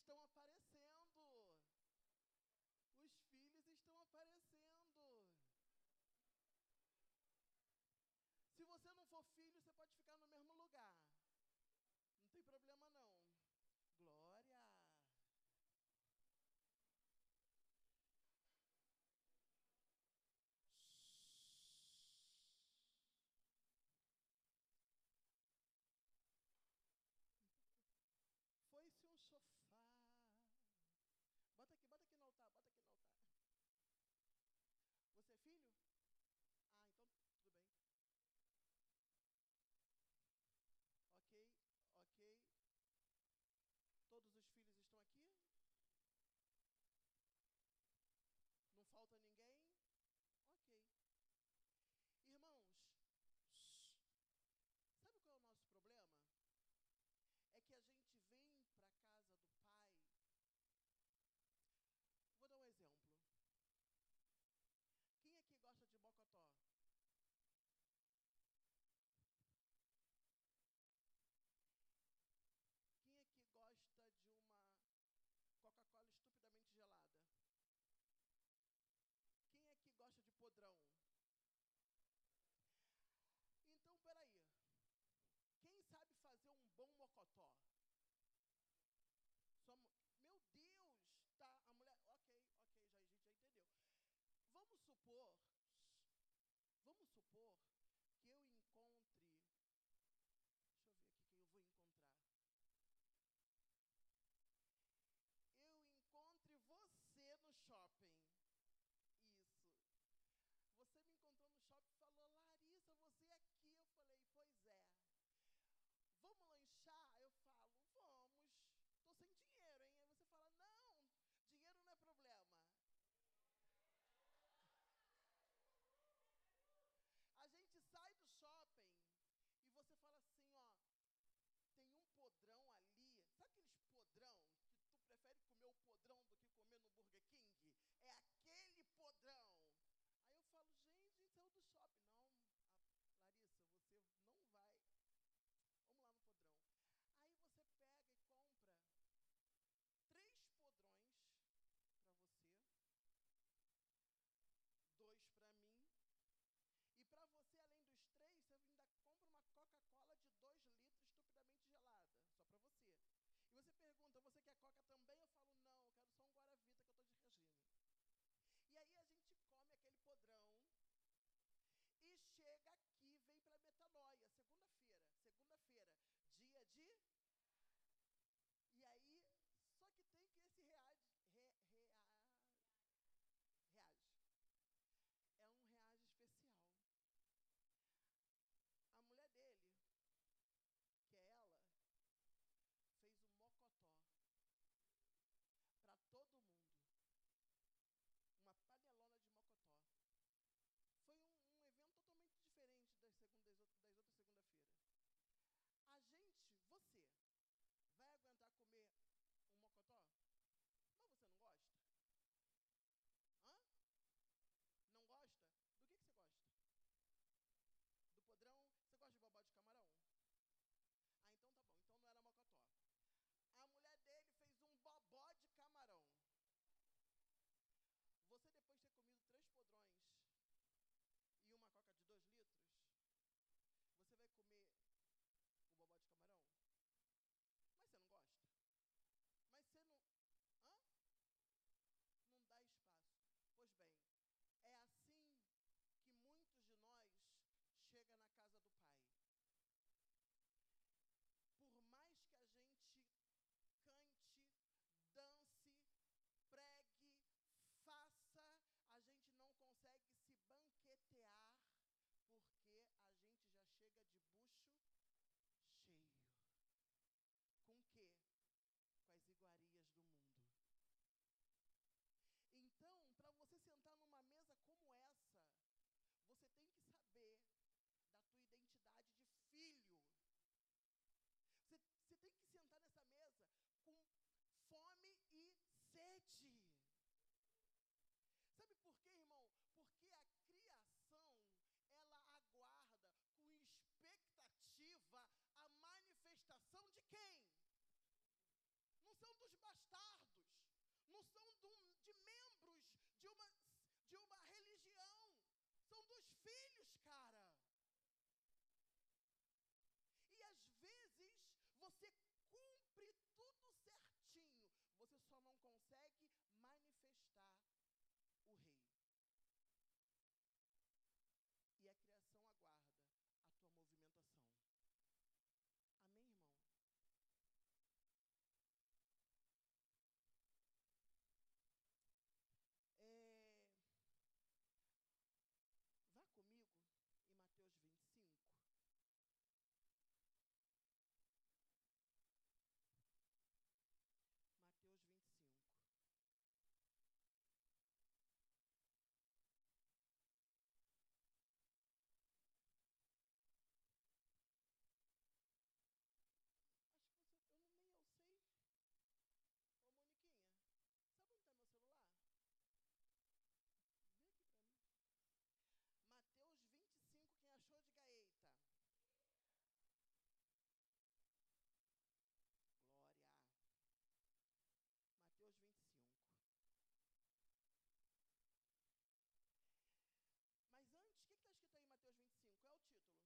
estão aparecendo. Os filhos estão aparecendo. Se você não for filho, você pode ficar no mesmo lugar. Não tem problema, não. Glória. Foi-se um sofá. Bota aqui no altar, bota aqui no altar. Você é filho? Ah, então tudo bem. Ok, ok. Todos os filhos estão aqui? Não falta ninguém? Ok. Irmãos, sabe qual é o nosso problema? É que a gente vem para a casa do Pai. Vou dar um exemplo. Quem aqui gosta de mocotó? Quem aqui gosta de uma Coca-Cola estupidamente gelada? Quem aqui gosta de podrão? Então, peraí. Quem sabe fazer um bom mocotó? Meu Deus! Tá, a mulher... Ok, a gente já entendeu. Vamos supor que eu encontre... Deixa eu ver aqui quem eu vou encontrar. Eu encontre você no shopping. Isso. Você me encontrou no shopping e falou, Larissa, você é aqui. Eu falei, pois é. Vamos lanchar? Eu falo, vamos. Estou sem dinheiro, hein? Aí você fala, não, dinheiro não é problema. consegue manifestar o rei. E a criação aguarda a tua movimentação. Amém, irmão? Vá comigo em Mateus 25. Mateus 25. Acho que você, nem eu sei. Ô, Moniquinha, sabe onde está meu celular? Vê aqui para mim. Mateus 25, quem achou, diga eita. Glória. Mateus 25. Mas antes, o que está escrito aí em Mateus 25? Qual é o título?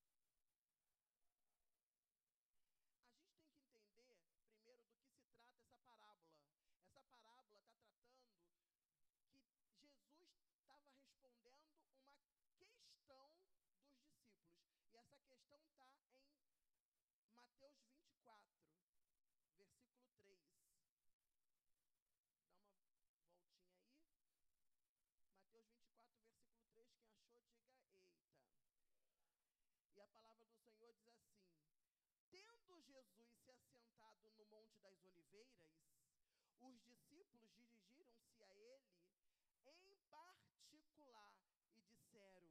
A gente tem que entender, primeiro, do que se trata essa parábola. Essa parábola está tratando que Jesus estava respondendo uma questão dos discípulos. E essa questão está em Mateus 24, versículo 3. Dá uma voltinha aí. Mateus 24, versículo 3. Quem achou, diga eita. E a palavra do Senhor diz assim: tendo Jesus se assentado no Monte das Oliveiras, os discípulos dirigiram-se a ele em particular e disseram: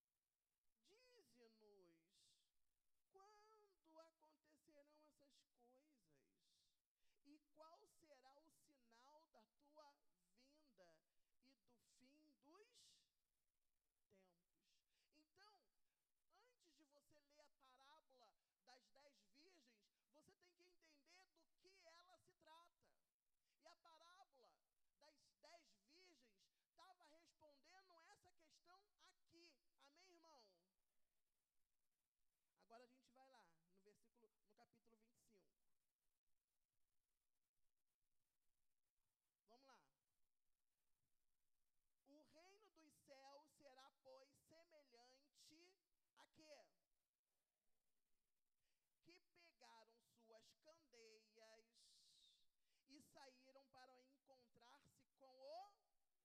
dize-nos, quando acontecerão essas coisas? E qual será o sinal da tua vinda e do fim dos tempos? Então, antes de você ler a parábola das 10 virgens, você tem que entender do que ela se trata. E a parábola das 10 virgens estava respondendo essa questão aqui. Amém, irmão? Agora a gente vai lá, no capítulo 25. Vamos lá. O reino dos céus será, pois, semelhante a quê? Que pegaram suas candeias e saíram para encontrar-se com o...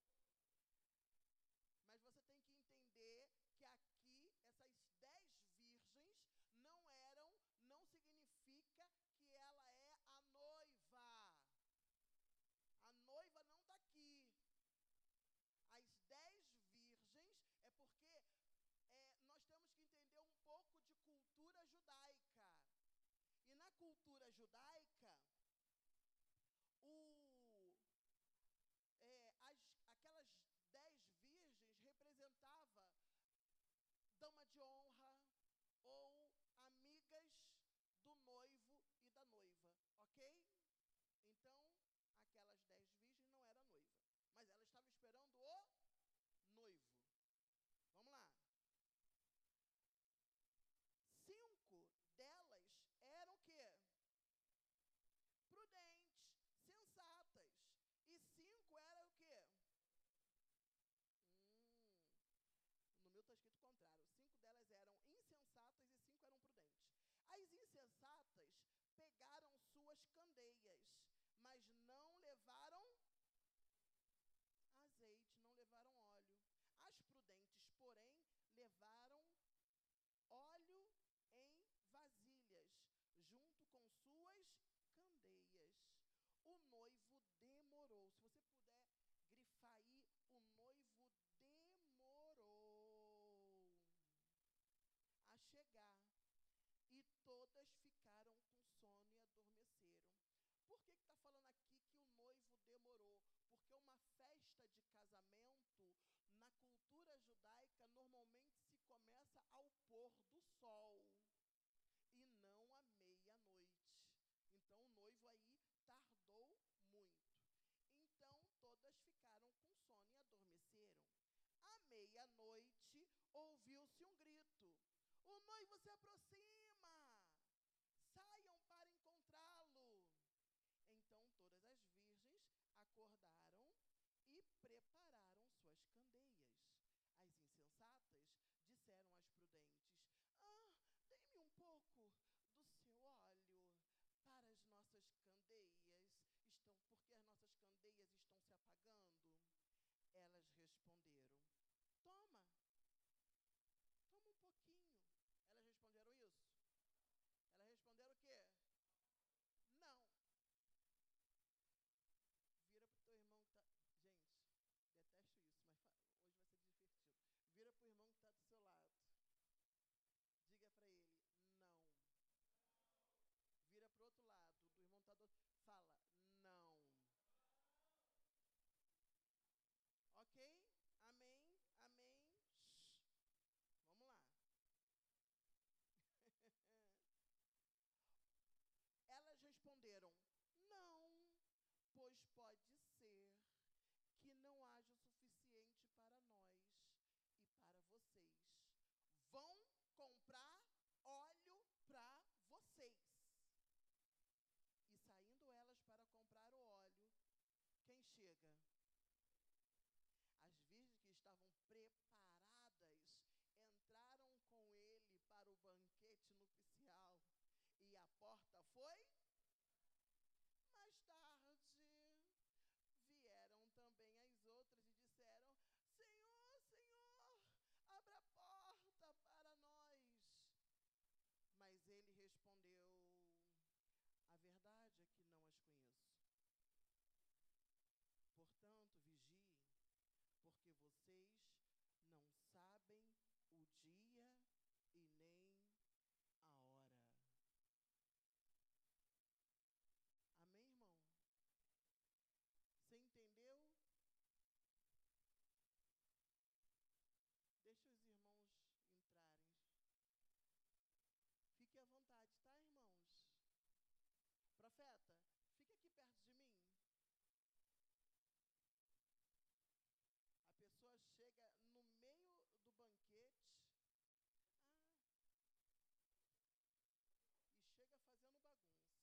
Mas você tem que entender que aqui, essas 10 virgens não significa que ela é a noiva. A noiva não está aqui. As 10 virgens é porque nós temos que entender um pouco de cultura judaica. E na cultura judaica, aquelas 10 virgens representava dama de honra ou amigas do noivo e da noiva, ok? Então, aquelas 10 virgens não eram noiva, mas ela estava esperando o noivo. Vamos lá. 5 delas eram o quê? Prudentes, sensatas. E 5 eram o quê? No meu está escrito o contrário. 5 delas eram insensatas e 5 eram prudentes. As insensatas pegaram suas candeias, mas não levaram azeite, não levaram óleo. As prudentes, porém, levaram óleo em vasilhas, junto com suas candeias. O noivo demorou. Se você puder grifar aí, o noivo demorou a chegar. E todas ficaram com sono e adormeceram. Por que está falando aqui que o noivo demorou? Porque uma festa de casamento, na cultura judaica, normalmente se começa ao pôr do sol e não à meia-noite. Então, o noivo aí tardou muito. Então, todas ficaram com sono e adormeceram. À meia-noite, ouviu-se um grito: o noivo se aproxima! Saiam para encontrá-lo! Então, todas as virgens pagando? Elas responderam, toma um pouquinho. Elas responderam isso? Elas responderam o quê? Não. Vira pro teu irmão que tá... Gente, detesto isso, mas hoje vai ser divertido. Vira pro irmão que está do seu lado. Diga para ele, não. Vira pro outro lado, do irmão que está do outro. Fala, não. Ok? Amém? Amém? Shhh. Vamos lá. Elas responderam, não, pois pode ser que não haja o suficiente para nós e para vocês. Vão comprar óleo para vocês. E saindo elas para comprar o óleo, quem chega? As virgens que estavam preparadas entraram com ele para o banquete nupcial. E a porta foi? Mais tarde, vieram também as outras e disseram, Senhor, Senhor, abra a porta para nós. Mas ele respondeu, a verdade é que não as conheço. Portanto, vigiem, porque vocês não sabem o dia e nem a hora. Amém, irmão? Você entendeu? Deixa os irmãos entrarem. Fique à vontade, tá, irmãos? Profeta, fique aqui perto de mim. A pessoa chega no meio do banquete e chega fazendo bagunça.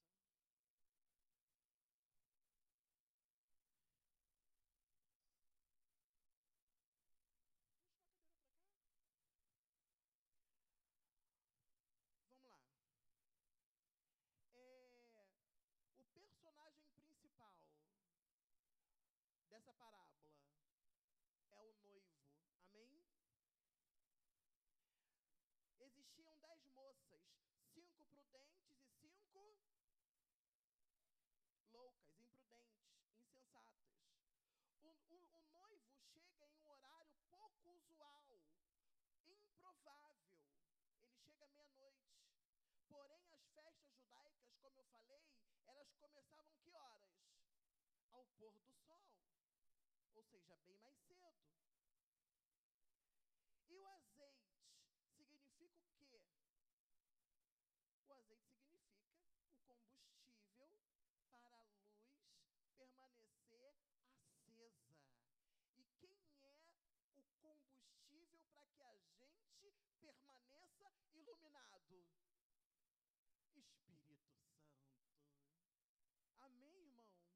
Puxa uma cadeira para cá. Vamos lá. O personagem principal dessa parábola é o noivo. Amém? Existiam 10 moças, 5 prudentes e 5 loucas, imprudentes, insensatas. O noivo chega em um horário pouco usual, improvável. Ele chega meia-noite. Porém, as festas judaicas, como eu falei, elas começavam que horas? Ao pôr do sol. Ou seja, bem mais cedo. E o azeite significa o quê? O azeite significa o combustível para a luz permanecer acesa. E quem é o combustível para que a gente permaneça iluminado? Espírito Santo. Amém, irmão?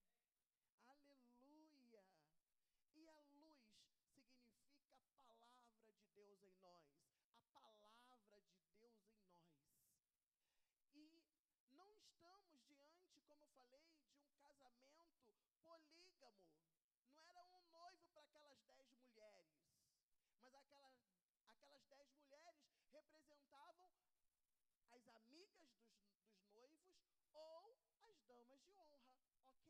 Aleluia. E a luz significa a palavra de Deus em nós. A palavra de Deus em nós. E não estamos diante, como eu falei, de um casamento polígamo. Não era um noivo para aquelas 10 mulheres. Mas aquelas 10 mulheres representavam as amigas dos noivos ou as damas de honra. Ok?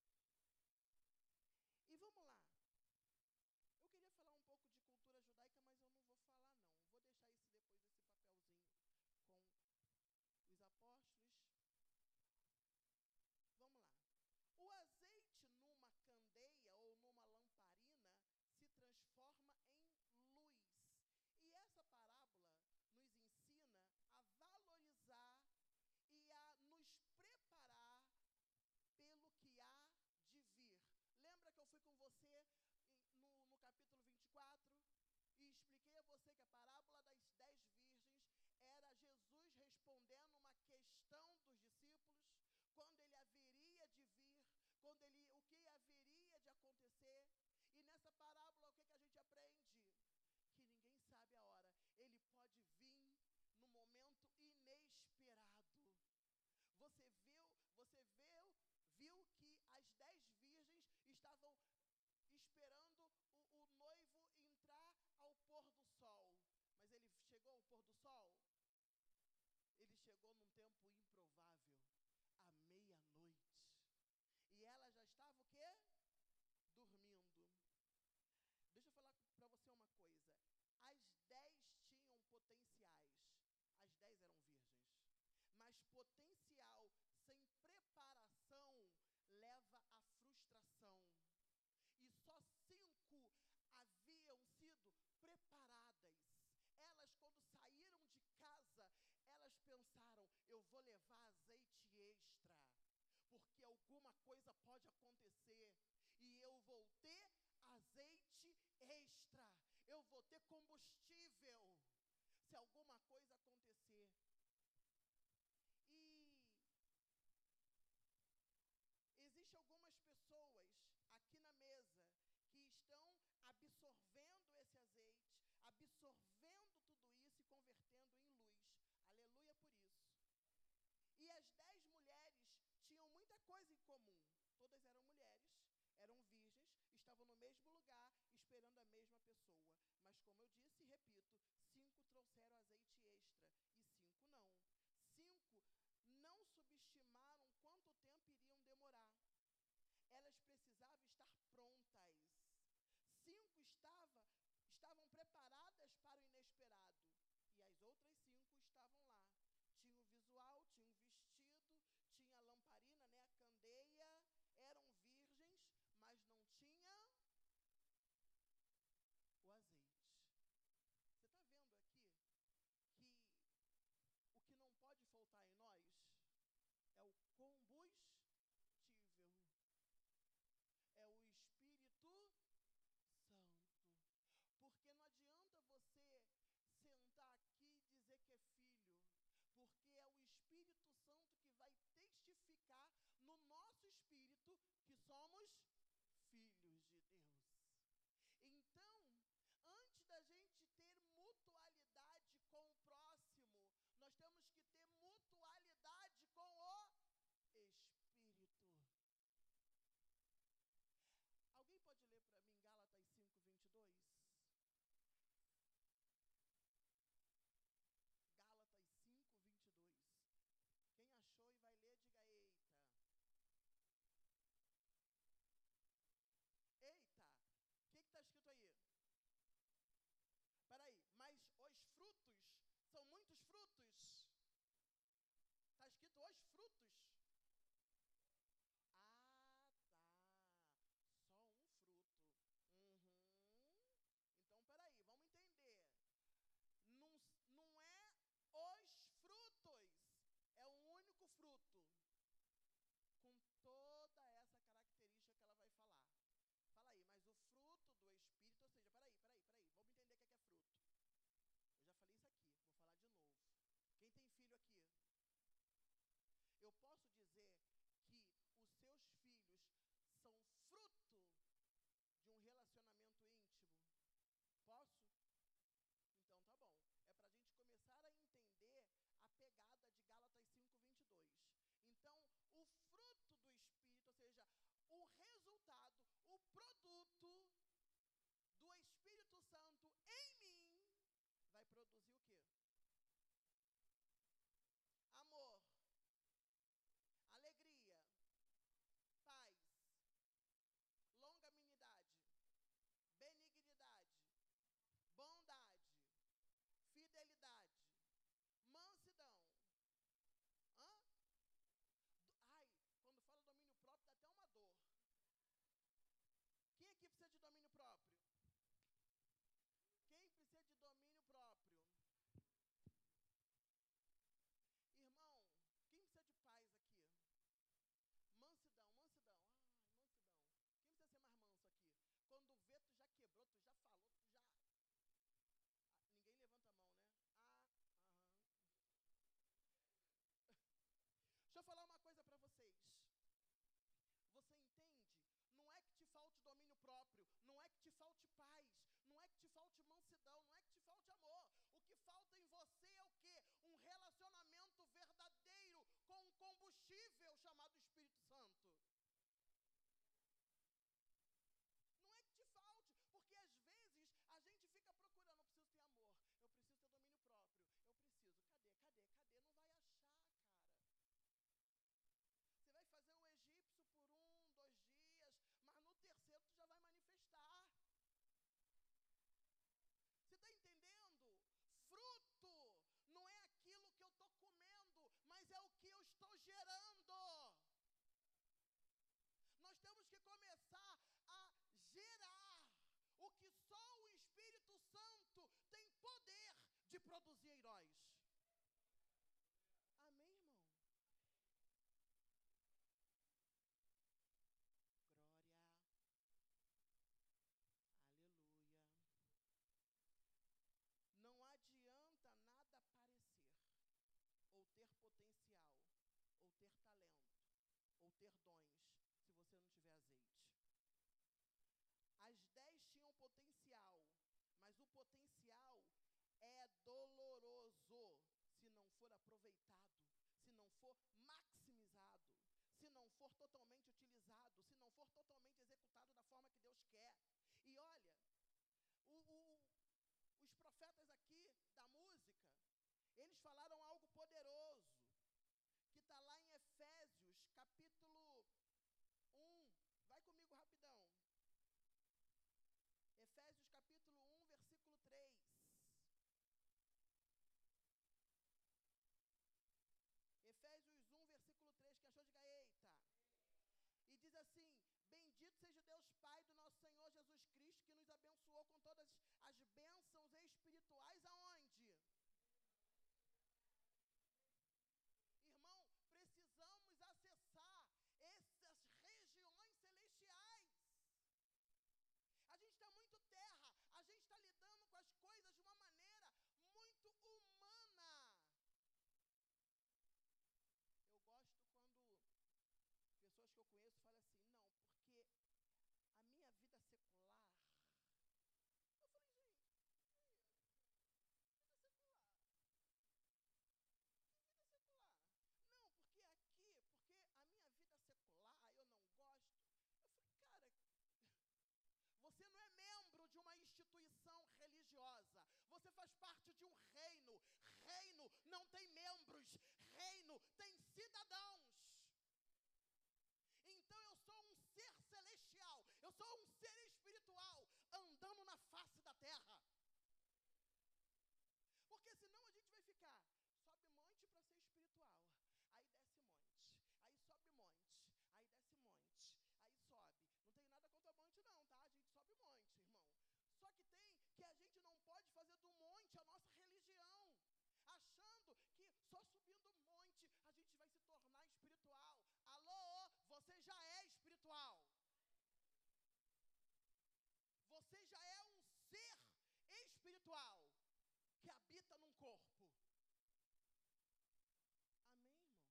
E vamos lá. Eu queria falar um pouco de cultura judaica, mas eu não vou falar não. Vou deixar isso depois desse papelzinho com os apóstolos. Vamos lá. O azeite numa candeia ou numa lamparina se transforma em luz. E essa parábola nos ensina a valorizar e a nos preparar pelo que há de vir. Lembra que eu fui com você no capítulo 24 e expliquei a você que a parábola das 10 virgens era Jesus respondendo uma questão dos discípulos, quando ele haveria de vir, o que haveria de acontecer. E nessa parábola o que a gente aprende? Que ninguém sabe a hora. Ele pode vir no momento inesperado. Você viu que as 10 virgens estavam sol. Ele chegou num tempo improvável, à meia-noite. E ela já estava o quê? Dormindo. Deixa eu falar para você uma coisa. As 10 tinham potenciais. As 10 eram virgens. Mas potencial sem preparação leva à frustração. E só 5 haviam sido preparadas. Elas, quando saíram de casa, elas pensaram, eu vou levar azeite extra, porque alguma coisa pode acontecer, e eu vou ter azeite extra, eu vou ter combustível, se alguma coisa acontecer. E existem algumas pessoas aqui na mesa que estão absorvendo esse azeite, absorvendo tudo isso e convertendo em luz. Aleluia por isso. E as 10 mulheres tinham muita coisa em comum. Todas eram mulheres, eram virgens, estavam no mesmo lugar, esperando a mesma pessoa. Mas como eu disse e repito, 5 trouxeram azeite extra e 5 não. 5 não subestimaram quanto tempo iriam demorar. Elas precisavam estar prontas. 5 estavam preparadas para o inesperado. E as outras 5 estavam lá. Tinha o visual, tinha o vestido, tinha a lamparina, né, a candeia. Eram virgens, mas não tinha o azeite. Você está vendo aqui que o que não pode faltar em nós é o combustível. É o Espírito Santo. Porque não adianta você sentar aqui e dizer que é filho. Porque é o Espírito Santo que vai testificar no nosso espírito que somos filhos de Deus. Então, antes da gente ter mutualidade com o próximo, nós temos que ter mutualidade com o Espírito. Alguém pode ler para mim Gálatas 5:22? Gálatas 5:22. Quem achou e vai ler, diga eita. Eita, o que está escrito aí? Peraí, mas os frutos, são muitos frutos? Está escrito os frutos? Ah, tá. Só um fruto. Então, peraí, vamos entender. Não é os frutos, é um único fruto, com toda essa característica que ela vai falar. Fala aí, mas o fruto do Espírito, ou seja, peraí, vamos entender o que é fruto. Eu já falei isso aqui, vou falar de novo. Quem tem filho aqui? Eu posso dizer que os seus filhos são fruto de um relacionamento íntimo? Posso? Então tá bom. É para a gente começar a entender a pegada de Gálatas 5:22. Então, o fruto do Espírito, ou seja, o resultado, o produto do Espírito Santo em mim, vai produzir o quê? Amor, alegria, paz, longanimidade, benignidade, bondade, fidelidade, mansidão. Quando fala domínio próprio, dá até uma dor. Quem aqui precisa de domínio próprio? Quem precisa de domínio próprio? de produzir heróis. Amém, irmão? Glória. Aleluia. Não adianta nada parecer, ou ter potencial, ou ter talento, ou ter dons, se você não tiver azeite. As 10 tinham potencial, mas o potencial é doloroso se não for aproveitado, se não for maximizado, se não for totalmente utilizado, se não for totalmente executado da forma que Deus quer. E olha, os profetas aqui da música, eles falaram algo poderoso, que está lá em Efésios, capítulo 1. Vai comigo rapidão. Efésios, capítulo 1, versículo 3. Efésios 1, versículo 3. Quem achou, diga eita. E diz assim: bendito seja Deus Pai do nosso Senhor Jesus Cristo, que nos abençoou com todas as bênçãos espirituais aonde? Irmão, precisamos acessar essas regiões celestiais. A gente está muito terra, a gente está lidando com as coisas de uma maneira muito humana. Eu gosto quando pessoas que eu conheço falam assim, não, porque a minha vida secular. Eu falei, gente, que é isso? Vida secular. Que vida secular? Não, porque a minha vida secular, eu não gosto. Eu falei, cara, você não é membro de uma instituição religiosa. Você faz parte de um reino. Reino não tem membros. Reino tem cidadãos. Então eu sou um ser celestial. Eu sou um ser espiritual andando na face da terra. Porque senão a gente vai ficar... Sobe monte para ser espiritual, aí desce monte, aí sobe monte, aí desce monte, aí sobe. Não tem nada contra monte não, tá? A gente sobe monte, irmão. Só que tem que a gente não pode fazer do monte a nossa religião, achando que só subindo monte a gente vai se tornar espiritual. Alô, você já é espiritual. Você já é um ser espiritual que habita num corpo. Amém, irmão?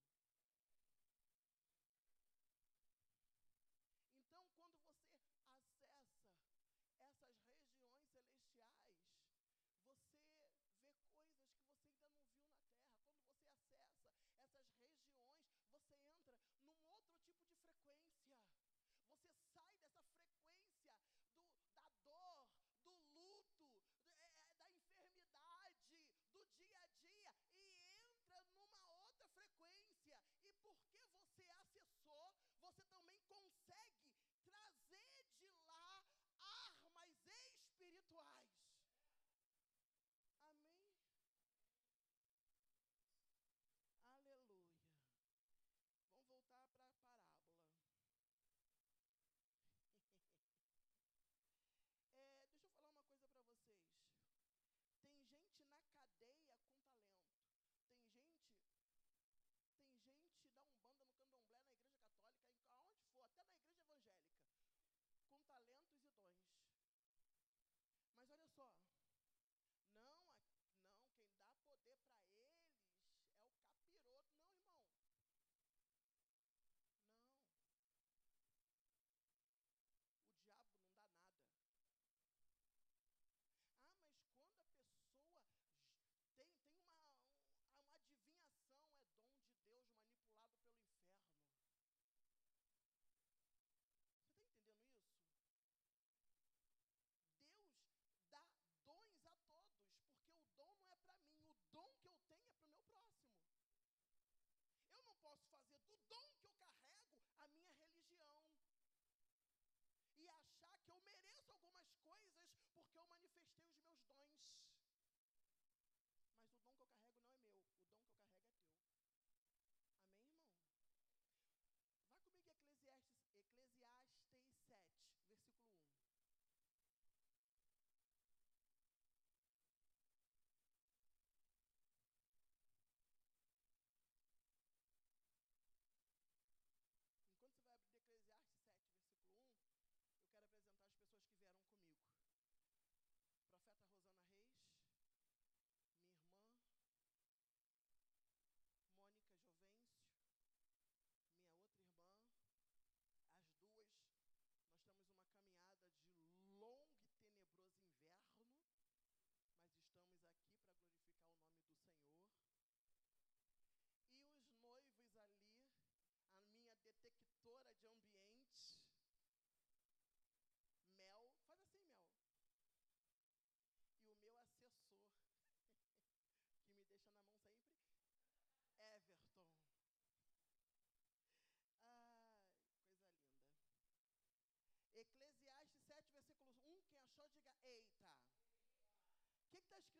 Então, quando você acessa essas regiões celestiais, você vê coisas que você ainda não viu na terra. Quando você acessa essas regiões, você entra num outro tipo de frequência. Você sai dessa frequência da dor, do luto, da enfermidade, do dia a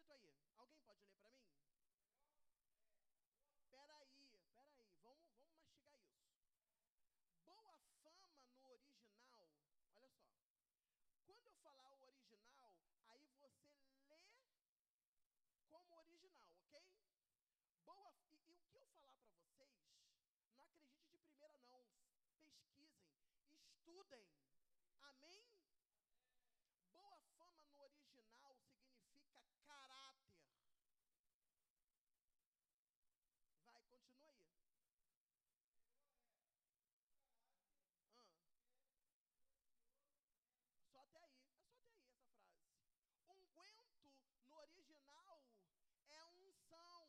escrito aí? Alguém pode ler para mim? Peraí, vamos mastigar isso. Boa fama no original, olha só. Quando eu falar o original, aí você lê como original, ok? E o que eu falar para vocês, não acredite de primeira não. Pesquisem, estudem. Amém? Boa fama no original significa caráter. Vai, continua aí. Só até aí, é só até aí essa frase. Unguento no original é unção.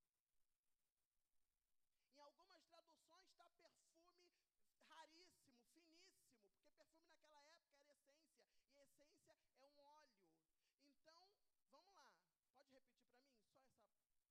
Em algumas traduções está perfume raríssimo, finíssimo, porque perfume naquela época era essência, e essência é um óleo. Então, vamos lá, pode repetir para mim? Só essa.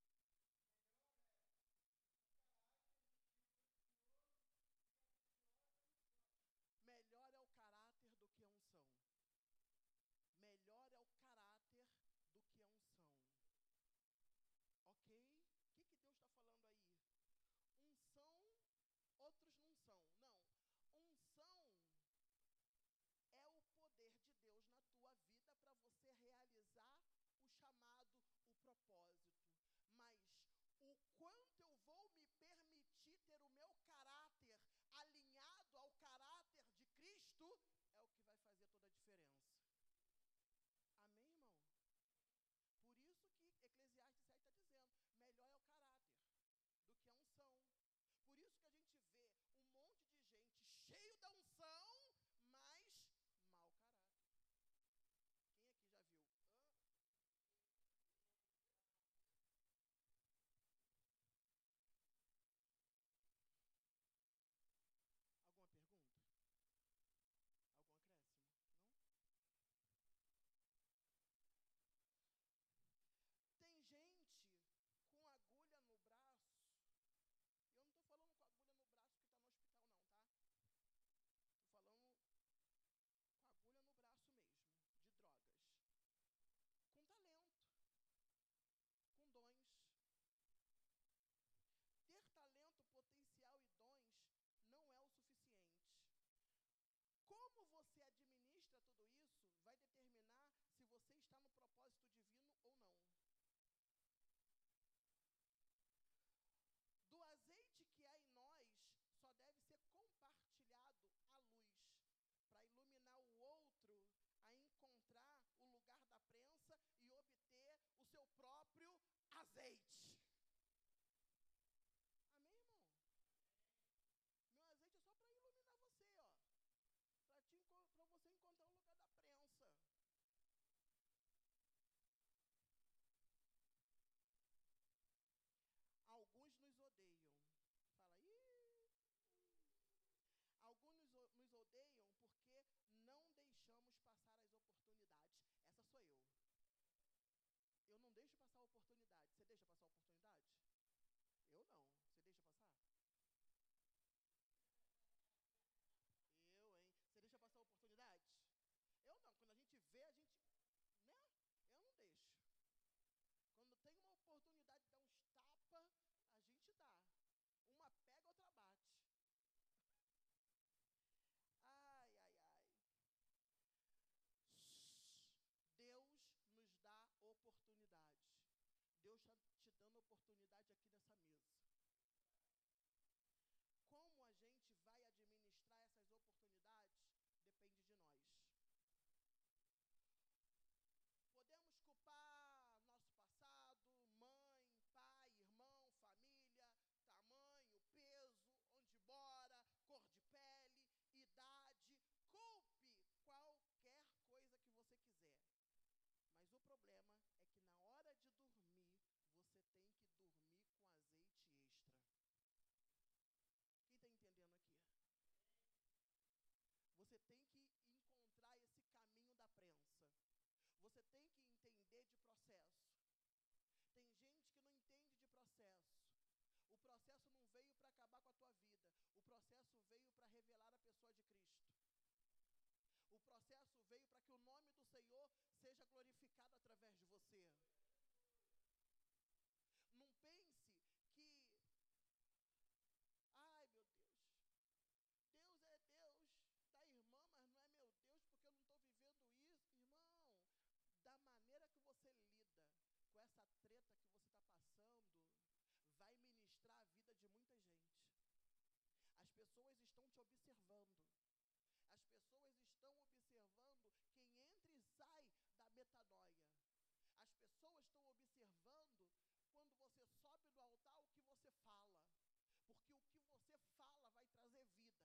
Melhor é o caráter do que a unção. Melhor é o caráter do que a unção. Ok? O que Deus está falando aí? Unção, outros não são. Não. Unção é o poder de Deus na tua vida para você realizar o chamado, o propósito. Mas o quanto eu vou me permitir ter o meu caráter alinhado ao caráter de Cristo é o que vai fazer toda a diferença. Amém, irmão? Por isso que Eclesiastes 7 está dizendo, melhor é o caráter do que a unção. Por isso que a gente vê um monte de gente cheio da unção, mas mau caráter. Quem aqui já viu? Alguma pergunta? Algum acréscimo? Não? Tem gente com agulha no braço. E eu não estou falando com agulha no braço que está no hospital, não, tá? Estou falando com agulha no braço mesmo, de drogas. Com talento. Com dons. Ter talento, potencial e dons não é o suficiente. Como você administra tudo isso vai determinar se você está no propósito divino ou não. Do azeite que há em nós, só deve ser compartilhado a luz, para iluminar o outro a encontrar o lugar da prensa e obter o seu próprio azeite. Amém, irmão? Meu azeite é só para iluminar você, ó. Para você encontrar o lugar da prensa. Alguns nos odeiam. Fala aí. Alguns nos odeiam porque não deixamos passar as oportunidades. Essa sou eu. Eu não deixo passar a oportunidade. Você deixa passar a oportunidade? Eu não. Você deixa passar? Eu, hein? Você deixa passar a oportunidade? Eu não. Quando a gente vê, a gente... Né? Eu não deixo. Quando tem uma oportunidade de dar uns tapas, a gente dá. Uma pega, outra bate. Ai, ai, ai. Deus nos dá oportunidade. Deus está te dando oportunidade aqui nessa mesa. Como a gente vai administrar essas oportunidades, depende de nós. Podemos culpar nosso passado, mãe, pai, irmão, família, tamanho, peso, onde mora, cor de pele, idade. Culpe qualquer coisa que você quiser. Mas o problema é que na hora de dormir, você tem que dormir com azeite extra. Quem está entendendo aqui? Você tem que encontrar esse caminho da prensa. Você tem que entender de processo. Tem gente que não entende de processo. O processo não veio para acabar com a tua vida. O processo veio para revelar a pessoa de Cristo. O processo veio para que o nome do Senhor seja glorificado através de você. tormenta que você está passando vai ministrar a vida de muita gente. As pessoas estão te observando. As pessoas estão observando quem entra e sai da metanoia. As pessoas estão observando quando você sobe do altar o que você fala. Porque o que você fala vai trazer vida.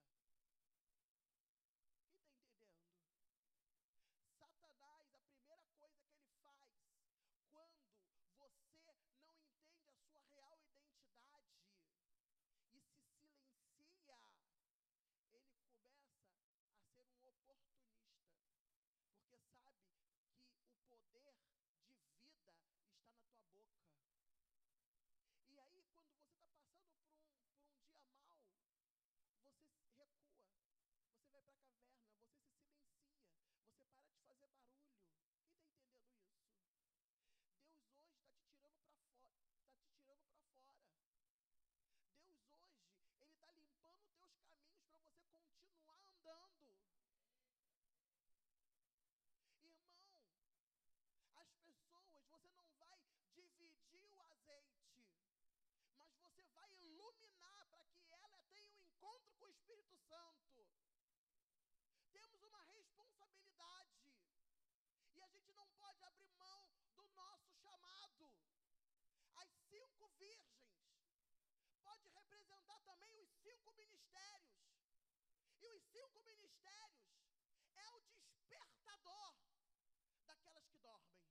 Quem está entendendo? Satanás, a primeira coisa que ele faz, quando você não entende a sua real identidade e se silencia, ele começa a ser um oportunista, porque sabe que o poder de vida está na tua boca. E aí, quando você está passando por um dia mau, você recua, você vai para a caverna, você se silencia, você para de fazer barulho. Quem está entendendo isso? Deus hoje está te tirando para fora, está te tirando para fora. Deus hoje, Ele está limpando os teus caminhos para você continuar andando. Irmão, as pessoas, você não vai dividir o azeite, mas você vai iluminar para que ela tenha um encontro com o Espírito Santo. Temos uma responsabilidade, e a gente não pode abrir mão do nosso chamado. As 5 virgens pode representar também os 5 ministérios. E os 5 ministérios é o despertador daquelas que dormem.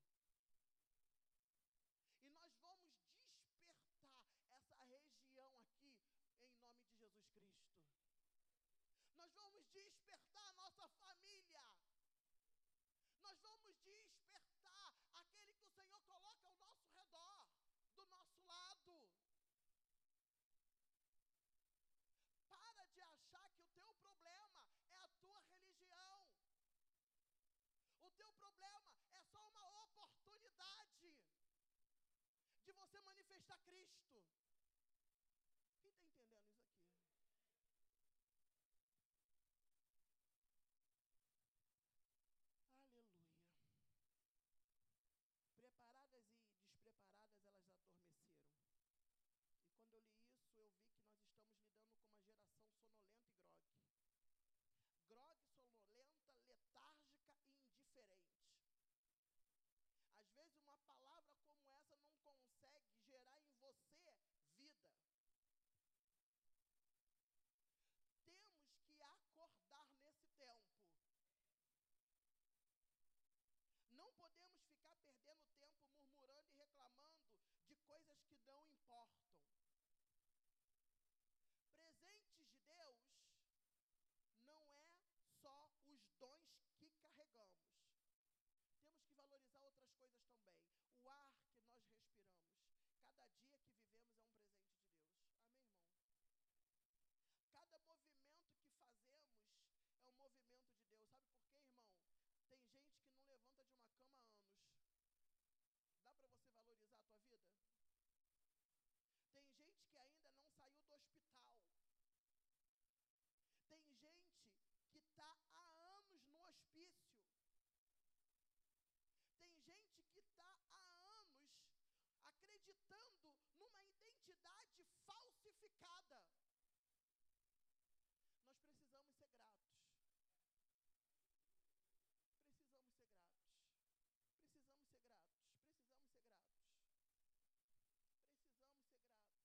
E nós vamos despertar essa região aqui em nome de Jesus Cristo. Nós vamos despertar a nossa família. Nós vamos despertar aquele que o Senhor coloca ao nosso redor, do nosso lado. Para de achar que o teu problema é a tua religião. O teu problema é só uma oportunidade de você manifestar Cristo. Quem está entendendo isso aqui? Aleluia. Preparadas e despreparadas, elas adormeceram. E quando eu li isso, eu vi que nós estamos lidando com uma geração sonolenta e grogue. Grogue, sonolenta, letárgica e indiferente. Às vezes uma palavra como essa não consegue gerar em você vida. Temos que acordar nesse tempo. Não podemos ficar perdendo tempo murmurando e reclamando de coisas que não importam. Presentes de Deus não é só os dons que carregamos. Temos que valorizar outras coisas também. O ar que nós respiramos. Cada dia que vivemos é um presente de Deus. Amém, irmão? Cada movimento que fazemos é um movimento de Deus. Sabe por quê, irmão? Tem gente que não levanta de uma cama há anos. Dá para você valorizar a tua vida? Tem gente que ainda não saiu do hospital. Tem gente que está há anos no hospício. Tem gente que está há anos acreditando numa identidade falsificada. Nós precisamos ser gratos. Precisamos ser gratos. Precisamos ser gratos. Precisamos ser gratos. Precisamos ser gratos.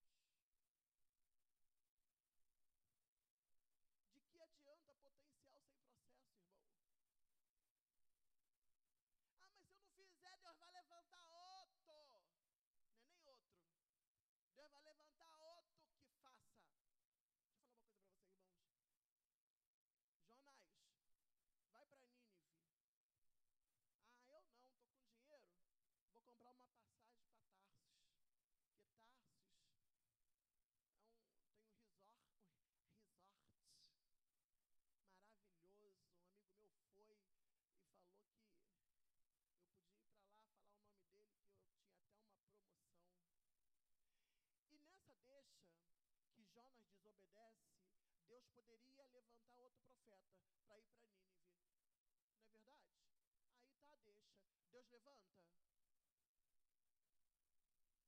De que adianta potencial sem processo, irmão? Ah, mas se eu não fizer, Deus vai levantar outro. Não é nem outro. Deus vai levantar outro que faça. Deixa eu falar uma coisa para vocês, irmãos. Jonás, vai para Nínive. Ah, eu não, estou com dinheiro. Vou comprar uma passagem para Tarsos. Porque Tarsos tem um resort maravilhoso. Um amigo meu foi e falou que eu podia ir para lá, falar o nome dele, que eu tinha até uma promoção. E nessa deixa que Jonas desobedece, Deus poderia levantar outro profeta para ir para Nínive. Não é verdade? Aí tá a deixa. Deus levanta?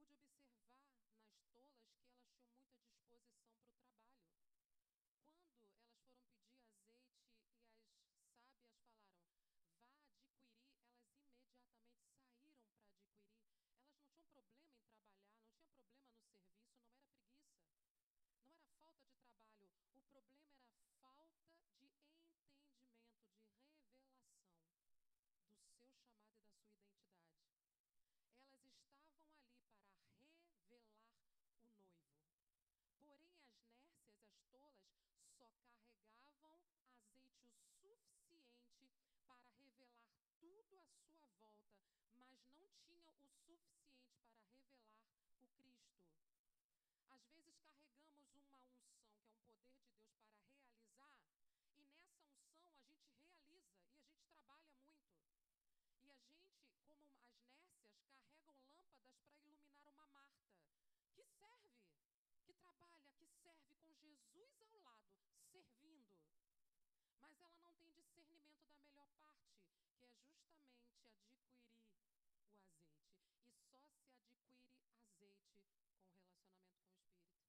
pude observar nas tolas que elas tinham muita disposição para o trabalho. Quando elas foram pedir azeite e as sábias falaram, vá adquirir, elas imediatamente saíram para adquirir. Elas não tinham problema em trabalhar, não tinham problema no serviço, não era preguiça. Não era falta de trabalho, o problema era falta de entendimento, de revelação do seu chamado e da sua identidade. Elas estavam ali para revelar o noivo. Porém, as nércias, as tolas, só carregavam azeite o suficiente para revelar tudo à sua volta, mas não tinham o suficiente para revelar o Cristo. Às vezes carregamos uma unção, que é um poder de Deus para realizar, e nessa unção a gente realiza, e a gente trabalha muito. E a gente, como as nércias, carregam lâmpadas para iluminar uma Marta, que serve, que trabalha, que serve com Jesus ao lado, servindo. Mas ela não tem discernimento da melhor parte, que é justamente adquirir o azeite. E só se adquire azeite com relacionamento com o Espírito.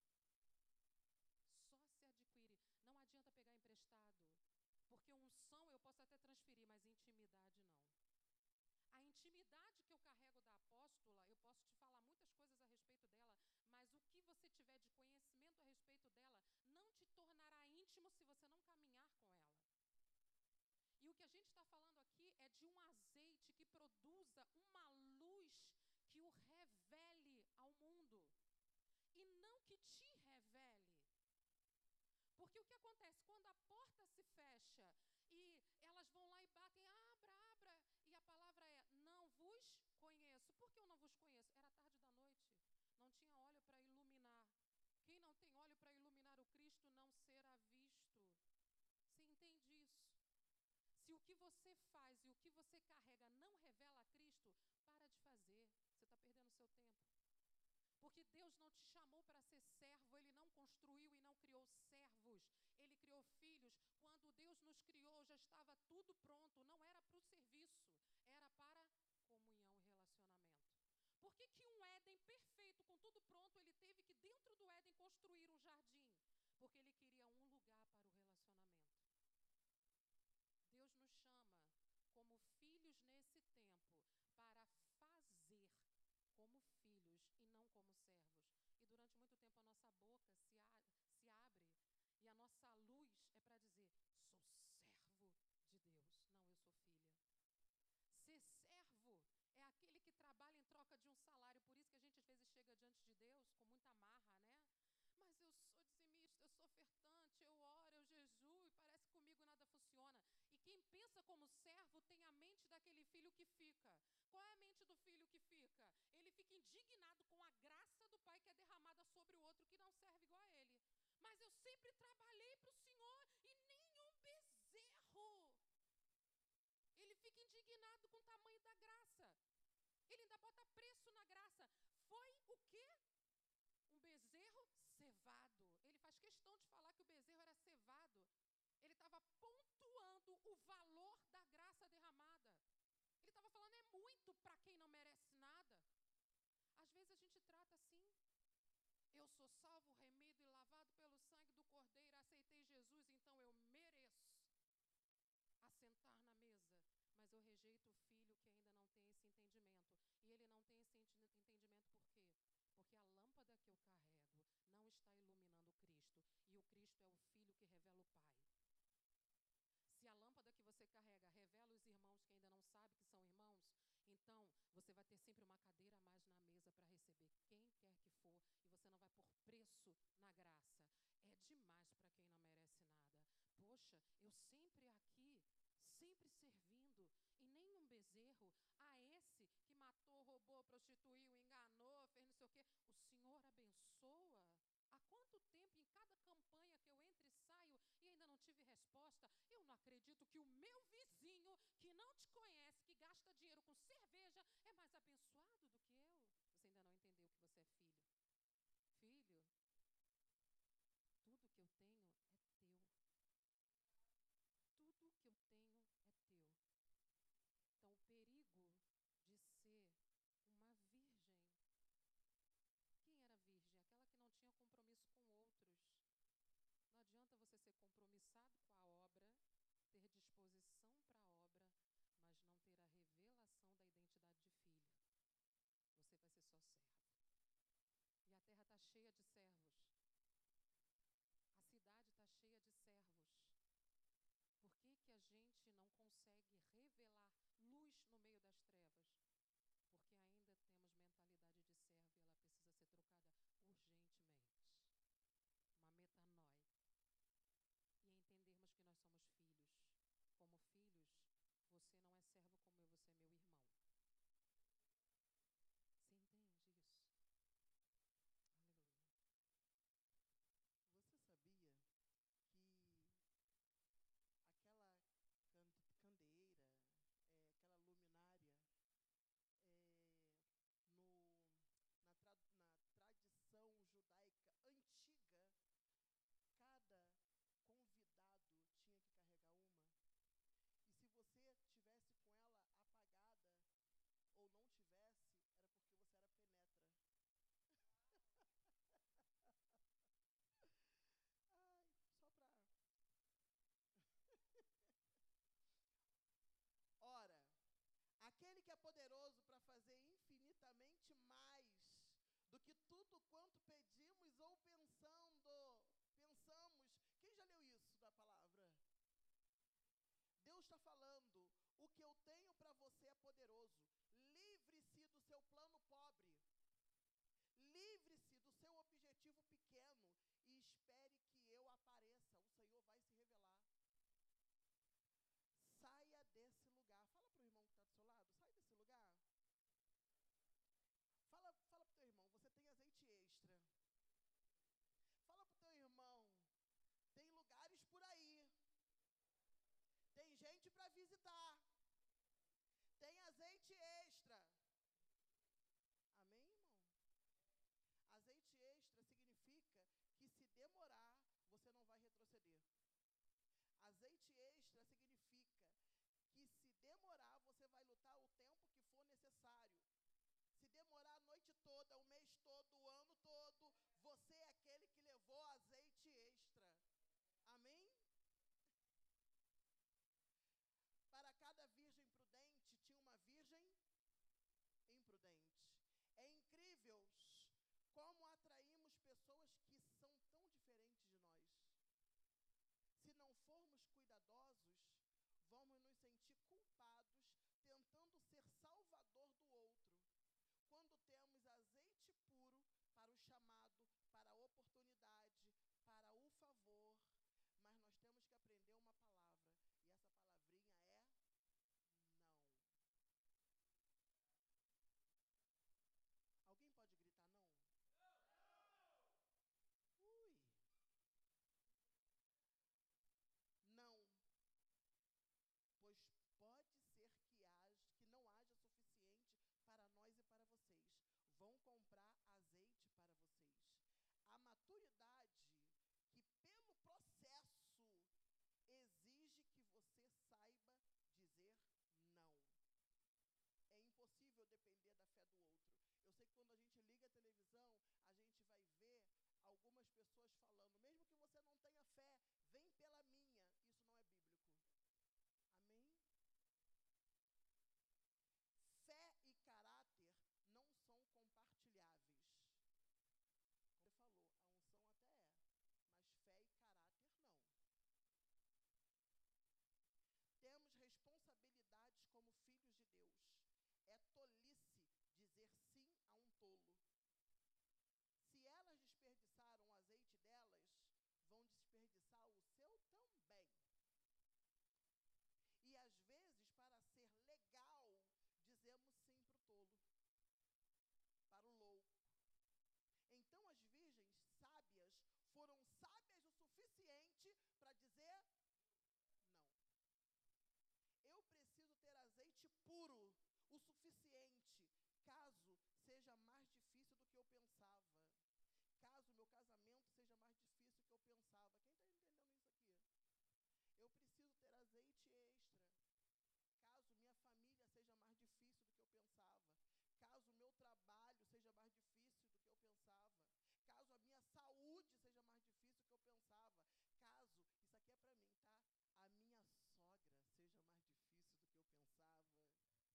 Só se adquire. Não adianta pegar emprestado, porque unção eu posso até transferir, mas intimidade não. A intimidade que eu carrego da apóstola, eu posso te falar muitas coisas a respeito dela, mas o que você tiver de conhecimento a respeito dela não te tornará íntimo se você não caminhar com ela. E o que a gente está falando aqui é de um azeite que produza uma luz que o revele ao mundo. E não que te revele. Porque o que acontece? Quando a porta se fecha e elas vão lá e batem, abra, abra, e a palavra é, não vos conheço. Por que eu não vos conheço? Era tarde da noite, não tinha óleo para iluminar. Quem não tem óleo para iluminar o Cristo não será visto. Você entende isso? Se o que você faz e o que você carrega não revela a Cristo, para de fazer, você está perdendo o seu tempo. Porque Deus não te chamou para ser servo, Ele não construiu e não criou servos, Ele criou filhos. Quando Deus nos criou, já estava tudo pronto, não era para o serviço, era para comunhão e relacionamento. Por que que um Éden perfeito, com tudo pronto, Ele teve que dentro do Éden construir um jardim? Porque Ele queria um lugar para o relacionamento. Deus nos chama como filhos nesse tempo para fazer como filhos e não como servos. E durante muito tempo a nossa boca se abre e a nossa luz é para dizer, sou servo de Deus. Não, eu sou filha. Ser servo é aquele que trabalha em troca de um salário. Por isso que a gente às vezes chega diante de Deus com muita marra, né? Mas eu sou dizimista, eu sou ofertante, eu oro, eu jejuo e parece que comigo nada funciona. E quem pensa como servo tem a mente daquele filho que fica. Qual é a mente do filho que fica? Ele fica indignado com a graça do pai que é derramada sobre o outro que não serve igual a ele. Mas eu sempre trabalhei para o Senhor e nenhum bezerro. Ele fica indignado com o tamanho da graça. Ele ainda bota preço na graça. Foi o quê? Um bezerro cevado. Ele faz questão de falar que o bezerro era cevado. Ele estava pontuando o valor da graça derramada. Ele estava falando, é muito para quem não merece nada. Às vezes a gente trata assim. Eu sou salvo, remido e lavado pelo sangue do Cordeiro, aceitei Jesus, então eu mereço assentar na mesa. Mas eu rejeito o filho que ainda não tem esse entendimento. E ele não tem esse entendimento por quê? Porque a lâmpada que eu carrego não está iluminando o Cristo. E o Cristo é o Filho que revela o Pai. Se a lâmpada que você carrega revela os irmãos que ainda não sabem que são irmãos, então você vai ter sempre uma cadeira a mais na mesa para receber quem quer que for. E você não vai pôr preço na graça. É demais para quem não merece nada. Poxa, eu sempre aqui, sempre servindo, e nenhum bezerro a esse que matou, roubou, prostituiu, enganou, fez não sei o quê. O Senhor abençoa. Há quanto tempo em cada campanha que eu entro e saio e ainda não tive resposta? Eu não acredito que o meu vizinho, que não te conhece, que gasta dinheiro com cerveja, é mais abençoado do que eu. Você ainda não entendeu que você é filho. Filho, tudo que eu tenho é teu. Tudo que eu tenho é teu. Então, o perigo de ser uma virgem tudo quanto pedimos ou pensamos. Quem já leu isso da palavra? Deus está falando, o que eu tenho para você é poderoso. Livre-se do seu plano pobre. Livre-se do seu objetivo pequeno e espere que eu apareça. O Senhor vai se revelar. Saia desse lugar. Fala para o irmão que está do seu lado. Sai desse lugar. Fala para o teu irmão, você tem azeite extra. Fala para o teu irmão, tem lugares por aí. Tem gente para visitar. Tem azeite extra. Amém, irmão? Azeite extra significa que se demorar, você não vai retroceder. Azeite extra significa que se demorar, você vai lutar o tempo que for necessário. Se demorar a noite toda, o mês todo, o ano todo, você é aquele que levou azeite extra. Amém? Para cada virgem prudente, tinha uma virgem imprudente. É incrível como atraímos pessoas que são tão diferentes de nós. Se não formos cuidadosos, vamos nos sentir culpados, tentando ser salvador do outro. Quando temos azeite puro para o chamado, para a oportunidade, para o favor, mas nós temos que aprender uma palavra, e essa palavrinha é não. Alguém pode gritar não? Ui. Não. Pois pode ser que não haja suficiente para nós e para vocês. Vão comprar azeite para vocês. A maturidade que pelo processo exige que você saiba dizer não. É impossível depender da fé do outro. Eu sei que quando a gente liga a televisão, a gente vai ver algumas pessoas falando, mesmo que você não tenha fé, vem pela minha. Isso não é bíblico. Amém? Fé e caráter não são compartilháveis. Como você falou, a unção até é, mas fé e caráter não. Temos responsabilidades como filhos de Deus. É tolice dizer sim a um tolo. Se elas desperdiçaram o azeite delas, vão desperdiçar o seu também. E às vezes, para ser legal, dizemos sim para o tolo, para o louco. Então as virgens sábias foram sábias o suficiente para dizer não. Eu preciso ter azeite puro o suficiente, caso seja mais difícil do que eu pensava. Caso o meu casamento seja mais difícil do que eu pensava. Quem está entendendo isso aqui? Eu preciso ter azeite extra. Caso minha família seja mais difícil do que eu pensava. Caso o meu trabalho seja mais difícil do que eu pensava. Caso a minha saúde seja mais difícil do que eu pensava. Caso, isso aqui é para mim, tá? A minha sogra seja mais difícil do que eu pensava.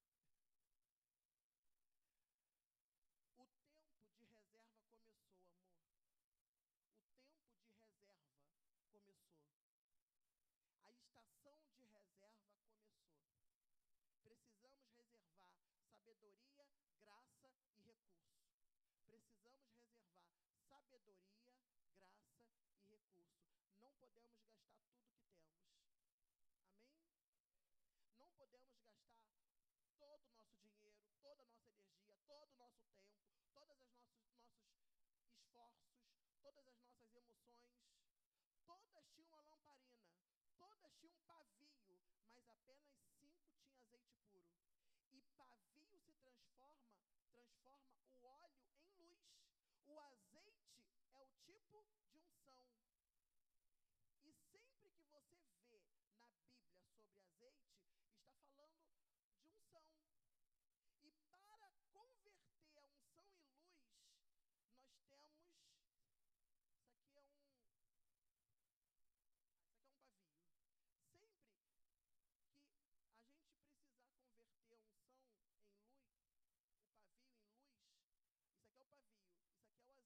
O tempo de reserva começou, amor. O tempo de reserva começou. A estação de reserva começou. Precisamos reservar sabedoria, graça e recurso. Precisamos reservar sabedoria, graça e recurso. Não podemos gastar tudo que temos. Amém? Não podemos gastar todo o nosso dinheiro, toda a nossa energia, todo o nosso tempo, todos os nossos esforços, todas as nossas emoções. Todas tinham uma lamparina. Todas tinham um pavio, mas apenas 5 tinham azeite puro. E pavio se transforma o óleo em luz. O azeite é o tipo de unção. E sempre que você vê na Bíblia sobre azeite, está falando de unção. E para converter a unção em luz, nós temos... Isso aqui é um pavio. Sempre que a gente precisar converter a unção em luz, o pavio em luz, isso aqui é o pavio, isso aqui é o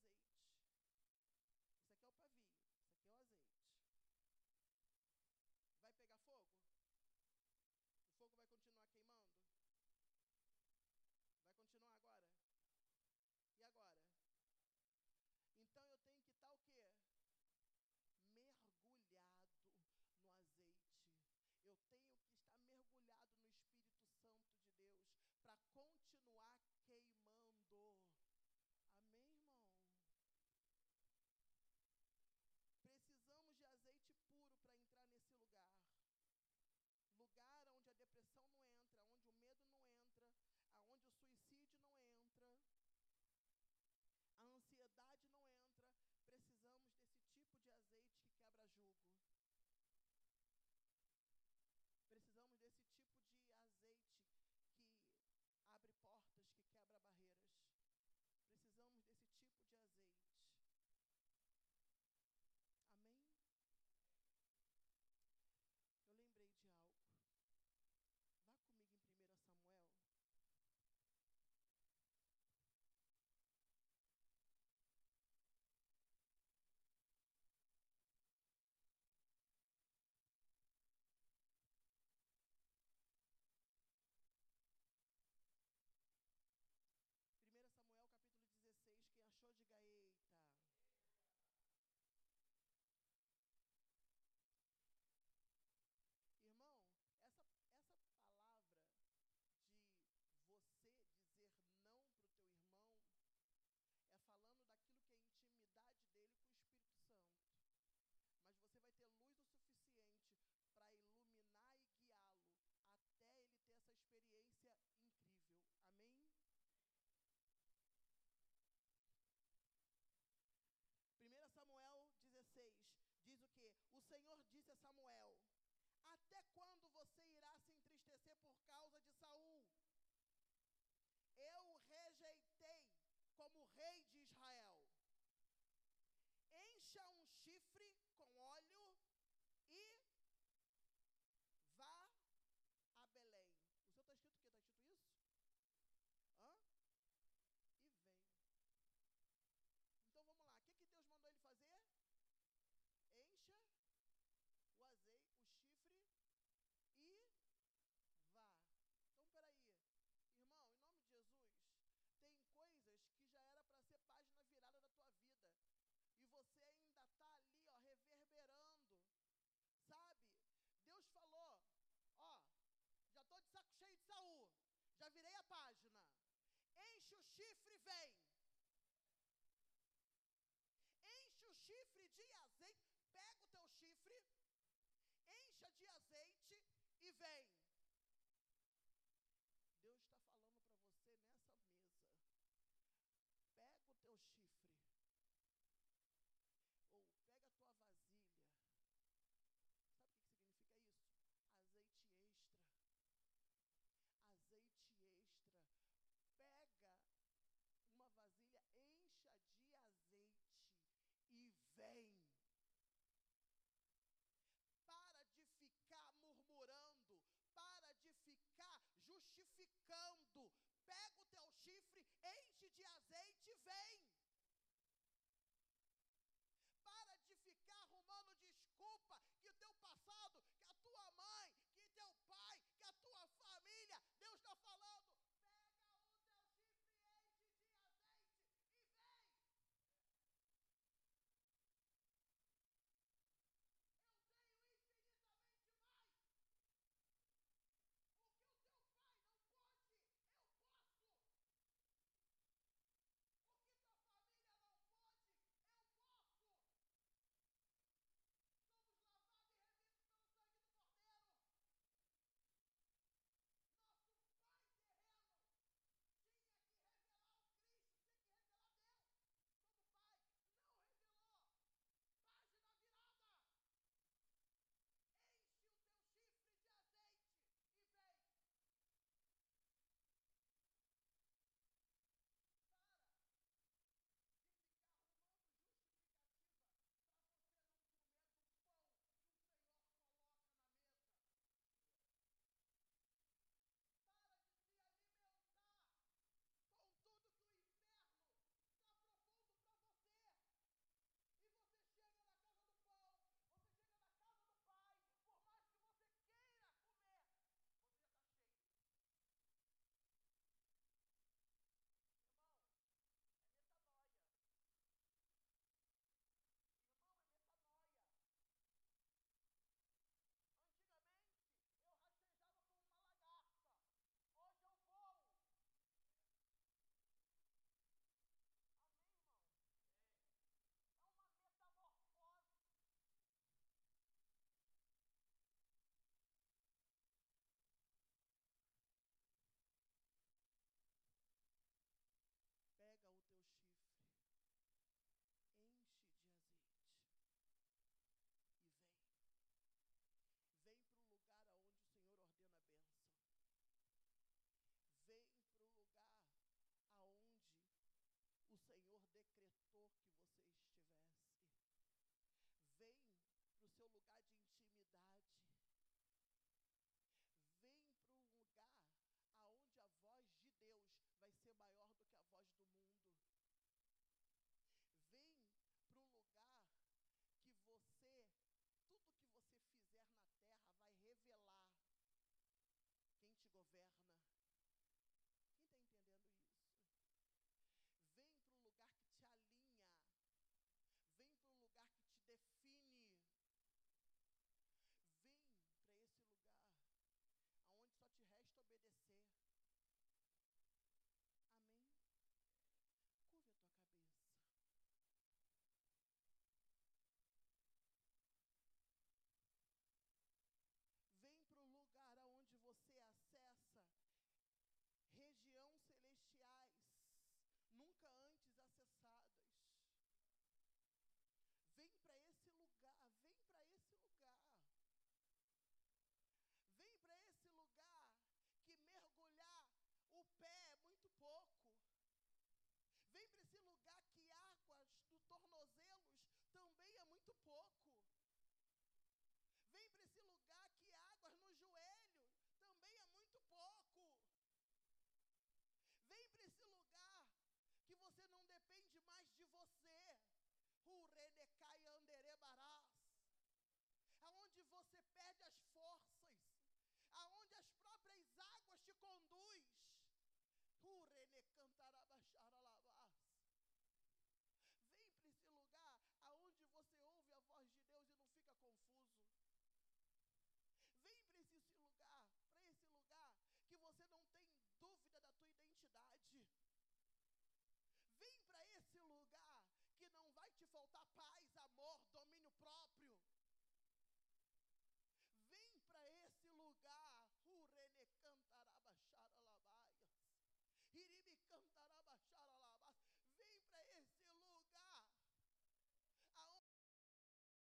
encha um chifre com óleo e vá a Belém. O seu está escrito o quê? Está escrito isso? Hã? E vem. Então vamos lá. O que Deus mandou ele fazer? Encha o azeite, o chifre e vá. Então, peraí. Irmão, em nome de Jesus, tem coisas que já era para ser página virada da tua vida. E você ainda está ali, ó, reverberando. Sabe? Deus falou, ó, já estou de saco cheio de Saul. Já virei a página. Enche o chifre e vem. Enche o chifre de azeite. Pega o teu chifre, encha de azeite e vem.